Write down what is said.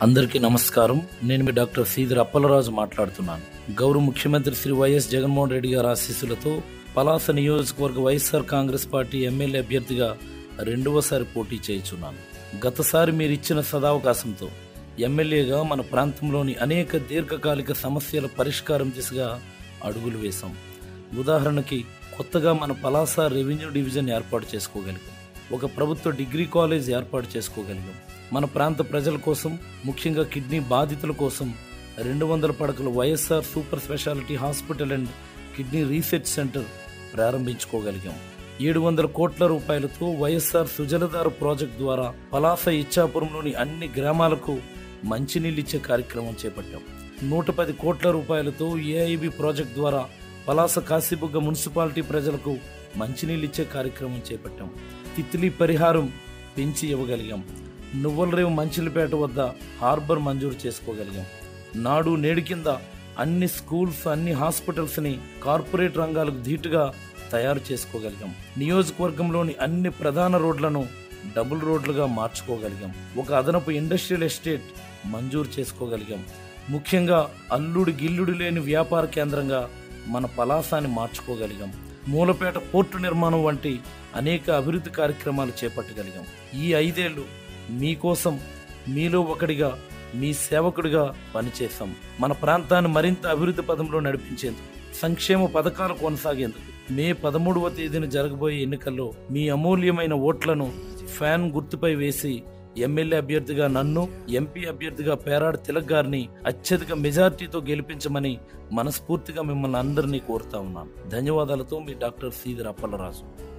అందరికీ నమస్కారం. నేను మీ డాక్టర్ శ్రీధర్ అప్పలరాజు మాట్లాడుతున్నాను. గౌరవ ముఖ్యమంత్రి శ్రీ వైఎస్ జగన్మోహన్ రెడ్డి గారి ఆశీస్సులతో పలాస నియోజకవర్గ వైఎస్ఆర్ కాంగ్రెస్ పార్టీ ఎమ్మెల్యే అభ్యర్థిగా రెండవసారి పోటీ చేయుచున్నాను. గతసారి మీరిచ్చిన సదావకాశంతో ఎమ్మెల్యేగా మన ప్రాంతంలోని అనేక దీర్ఘకాలిక సమస్యల పరిష్కారం దిశగా అడుగులు వేశాం. ఉదాహరణకి కొత్తగా మన పలాస రెవెన్యూ డివిజన్ ఏర్పాటు చేసుకోగలిగాం. ఒక ప్రభుత్వ డిగ్రీ కాలేజ్ ఏర్పాటు చేసుకోగలిగాం. మన ప్రాంత ప్రజల కోసం, ముఖ్యంగా కిడ్నీ బాధితుల కోసం 200 పడకల YSR super speciality hospital and kidney research centre ప్రారంభించుకోగలిగాం. 700 కోట్ల రూపాయలతో వైఎస్ఆర్ సుజలధార ప్రాజెక్టు ద్వారా పలాస ఇచ్చాపురంలోని అన్ని గ్రామాలకు మంచినీళ్ళు ఇచ్చే కార్యక్రమం చేపట్టాం. 110 కోట్ల రూపాయలతో ఏఐబి ప్రాజెక్టు ద్వారా పలాస కాశీబుగ్గ మున్సిపాలిటీ ప్రజలకు మంచినీళ్ళు ఇచ్చే కార్యక్రమం చేపట్టాం. తిత్లీ పరిహారం పెంచి ఇవ్వగలిగాం. నువ్వులరేవు మంచిలిపేట వద్ద హార్బర్ మంజూరు చేసుకోగలిగాం. నాడు నేడు కింద అన్ని స్కూల్స్, అన్ని హాస్పిటల్స్ని కార్పొరేట్ రంగాలకు ధీటుగా తయారు చేసుకోగలిగాం. నియోజకవర్గంలోని అన్ని ప్రధాన రోడ్లను డబుల్ రోడ్లుగా మార్చుకోగలిగాం. ఒక అదనపు ఇండస్ట్రియల్ ఎస్టేట్ మంజూరు చేసుకోగలిగాం. ముఖ్యంగా అల్లుడు గిల్లుడు లేని వ్యాపార కేంద్రంగా మన పలాసాన్ని మార్చుకోగలిగాం. మూలపేట పోర్టు నిర్మాణం వంటి అనేక అభివృద్ధి కార్యక్రమాలు చేపట్టగలిగాం. ఈ 5 ఏళ్లు మీకోసం, మీలో ఒకడిగా, మీ సేవకుడిగా పనిచేశాం. మన ప్రాంతాన్ని మరింత అభివృద్ధి పదంలో నడిపించేందుకు, సంక్షేమ పథకాలు కొనసాగేందుకు మే 13వ తేదీన జరగబోయే ఎన్నికల్లో మీ అమూల్యమైన ఓట్లను ఫ్యాన్ గుర్తుపై వేసి ఎమ్మెల్యే అభ్యర్థిగా నన్ను, ఎంపీ అభ్యర్థిగా పేరాడ తిలక్ గారిని అత్యధిక మెజార్టీతో గెలిపించమని మనస్ఫూర్తిగా మిమ్మల్ని అందరినీ కోరుతా ఉన్నాను. ధన్యవాదాలతో మీ డాక్టర్ శ్రీధర్ అప్పలరాజు.